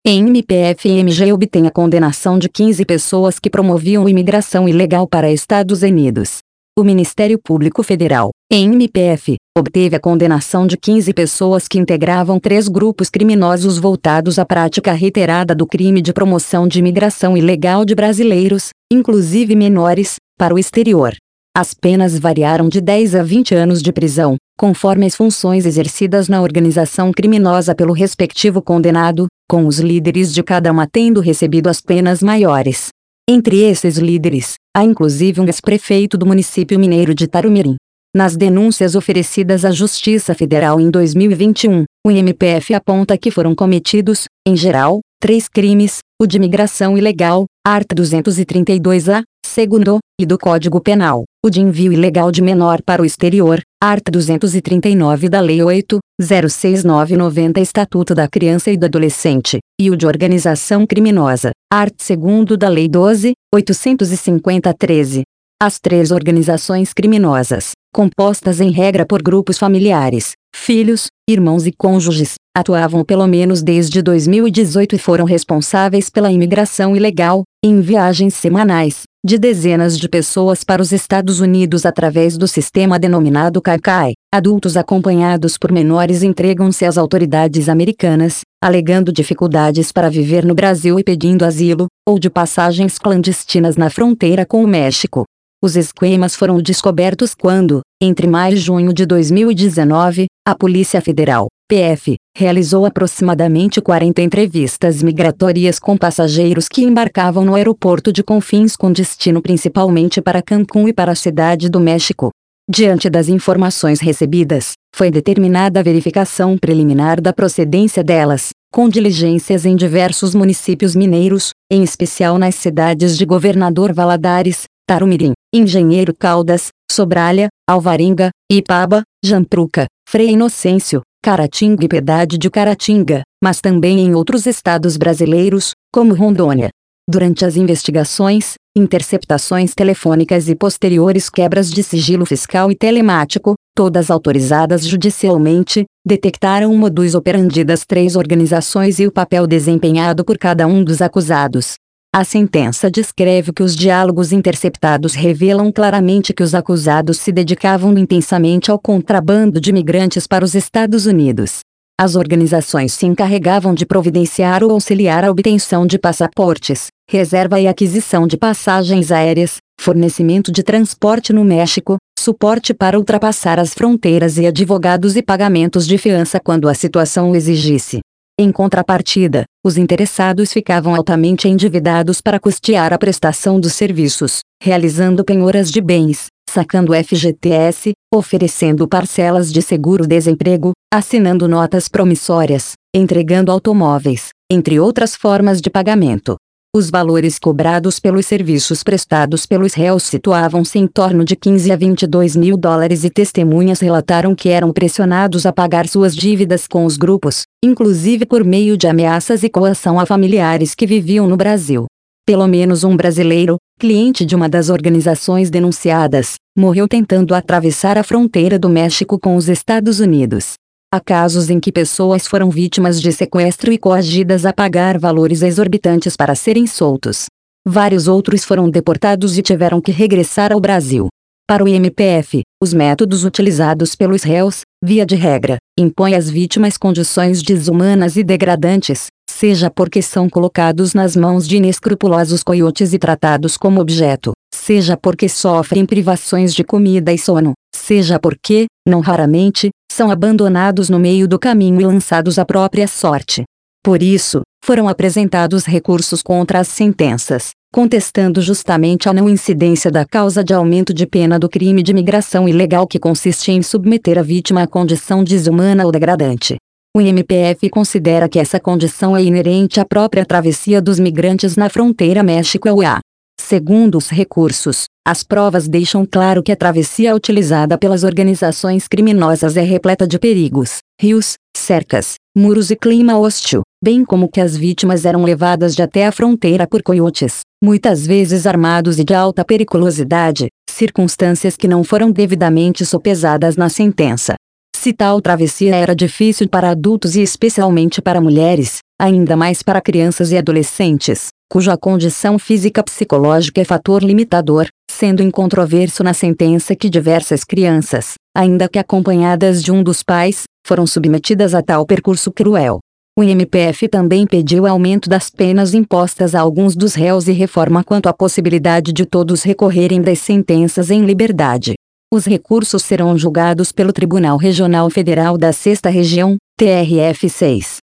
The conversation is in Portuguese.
MPF-MG obtém a condenação de 15 pessoas que promoviam imigração ilegal para Estados Unidos. O Ministério Público Federal, MPF, obteve a condenação de 15 pessoas que integravam 3 grupos criminosos voltados à prática reiterada do crime de promoção de imigração ilegal de brasileiros, inclusive menores, para o exterior. As penas variaram de 10 a 20 anos de prisão, conforme as funções exercidas na organização criminosa pelo respectivo condenado, com os líderes de cada uma tendo recebido as penas maiores. Entre esses líderes, há inclusive um ex-prefeito do município mineiro de Tarumirim. Nas denúncias oferecidas à Justiça Federal em 2021, o MPF aponta que foram cometidos, em geral, 3 crimes: o de imigração ilegal, art. 232-A, segundo, e do Código Penal, o de envio ilegal de menor para o exterior, art. 239 da Lei 8.069/90 Estatuto da Criança e do Adolescente, e o de organização criminosa, art. 2º da Lei 12.850/13. As 3 organizações criminosas, compostas em regra por grupos familiares, filhos, irmãos e cônjuges, atuavam pelo menos desde 2018 e foram responsáveis pela imigração ilegal, em viagens semanais, de dezenas de pessoas para os Estados Unidos através do sistema denominado CAI-CAI. Adultos acompanhados por menores entregam-se às autoridades americanas, alegando dificuldades para viver no Brasil e pedindo asilo, ou de passagens clandestinas na fronteira com o México. Os esquemas foram descobertos quando, entre maio e junho de 2019, a Polícia Federal, PF, realizou aproximadamente 40 entrevistas migratórias com passageiros que embarcavam no aeroporto de Confins com destino principalmente para Cancún e para a Cidade do México. Diante das informações recebidas, foi determinada a verificação preliminar da procedência delas, com diligências em diversos municípios mineiros, em especial nas cidades de Governador Valadares, Tarumirim, Engenheiro Caldas, Sobralha, Alvarenga, Ipaba, Jampruca, Frei Inocêncio, Caratinga e Piedade de Caratinga, mas também em outros estados brasileiros, como Rondônia. Durante as investigações, interceptações telefônicas e posteriores quebras de sigilo fiscal e telemático, todas autorizadas judicialmente, detectaram o modus operandi das 3 organizações e o papel desempenhado por cada um dos acusados. A sentença descreve que os diálogos interceptados revelam claramente que os acusados se dedicavam intensamente ao contrabando de imigrantes para os Estados Unidos. As organizações se encarregavam de providenciar ou auxiliar a obtenção de passaportes, reserva e aquisição de passagens aéreas, fornecimento de transporte no México, suporte para ultrapassar as fronteiras e advogados e pagamentos de fiança quando a situação o exigisse. Em contrapartida, os interessados ficavam altamente endividados para custear a prestação dos serviços, realizando penhoras de bens, sacando FGTS, oferecendo parcelas de seguro-desemprego, assinando notas promissórias, entregando automóveis, entre outras formas de pagamento. Os valores cobrados pelos serviços prestados pelos réus situavam-se em torno de 15 a 22 mil dólares e testemunhas relataram que eram pressionados a pagar suas dívidas com os grupos, inclusive por meio de ameaças e coação a familiares que viviam no Brasil. Pelo menos um brasileiro, cliente de uma das organizações denunciadas, morreu tentando atravessar a fronteira do México com os Estados Unidos. Há casos em que pessoas foram vítimas de sequestro e coagidas a pagar valores exorbitantes para serem soltos. Vários outros foram deportados e tiveram que regressar ao Brasil. Para o MPF, os métodos utilizados pelos réus, via de regra, impõem às vítimas condições desumanas e degradantes, seja porque são colocados nas mãos de inescrupulosos coiotes e tratados como objeto, seja porque sofrem privações de comida e sono, seja porque, não raramente, são abandonados no meio do caminho e lançados à própria sorte. Por isso, foram apresentados recursos contra as sentenças, contestando justamente a não incidência da causa de aumento de pena do crime de imigração ilegal que consiste em submeter a vítima a condição desumana ou degradante. O MPF considera que essa condição é inerente à própria travessia dos migrantes na fronteira México-USA. Segundo os recursos, as provas deixam claro que a travessia utilizada pelas organizações criminosas é repleta de perigos, rios, cercas, muros e clima hostil, bem como que as vítimas eram levadas de até a fronteira por coiotes, muitas vezes armados e de alta periculosidade, circunstâncias que não foram devidamente sopesadas na sentença. Se tal travessia era difícil para adultos e especialmente para mulheres, ainda mais para crianças e adolescentes, cuja condição física psicológica é fator limitador, sendo incontroverso na sentença que diversas crianças, ainda que acompanhadas de um dos pais, foram submetidas a tal percurso cruel. O MPF também pediu aumento das penas impostas a alguns dos réus e reforma quanto à possibilidade de todos recorrerem das sentenças em liberdade. Os recursos serão julgados pelo Tribunal Regional Federal da 6ª Região, TRF6.